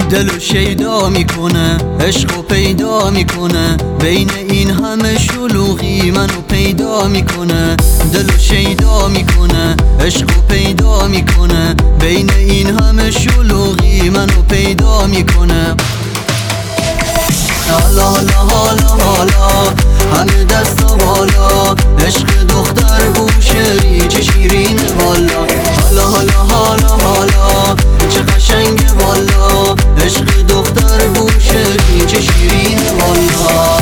دلو شیدا میکنه، عشقو پیدا میکنه، بین این همه شلوغی منو پیدا میکنه. دلو شیدا میکنه، عشقو پیدا میکنه، بین این همه شلوغی منو پیدا میکنه. حالا حالا حالا حالا همه دستا بالا، عشق دختر بوشهری چه شیرین والا. حالا حالا حالا حالا چه قشنگه والا، عشق دختر بوشهری چه شیرین والا.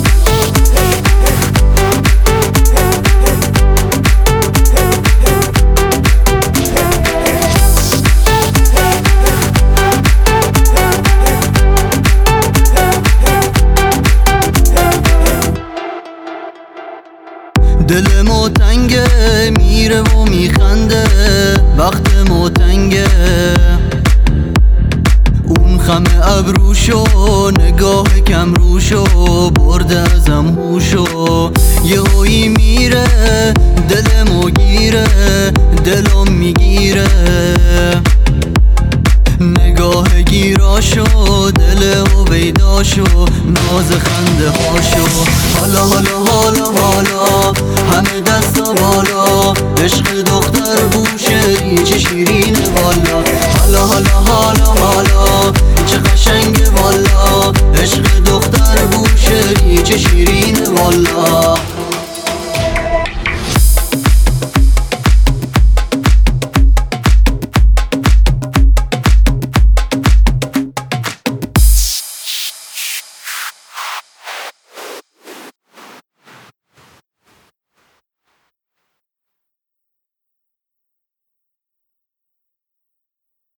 دل ما تنگه میره و میخنده، وقت ما تنگه، اون خم ابروشو نگاه کم روشو برده ازم هوشو. یهویی میره دل ما گیره، دلم میگیره نگاه گیراشو، دل هویداشو، ناز خنده هاشو. حالا حالا حالا حالا همه دستا بالا، عشق دختر بوشهری چه شیرین والا. حالا حالا حالا حالا چه قشنگه والا، عشق دختر بوشهری چه شیرین والا.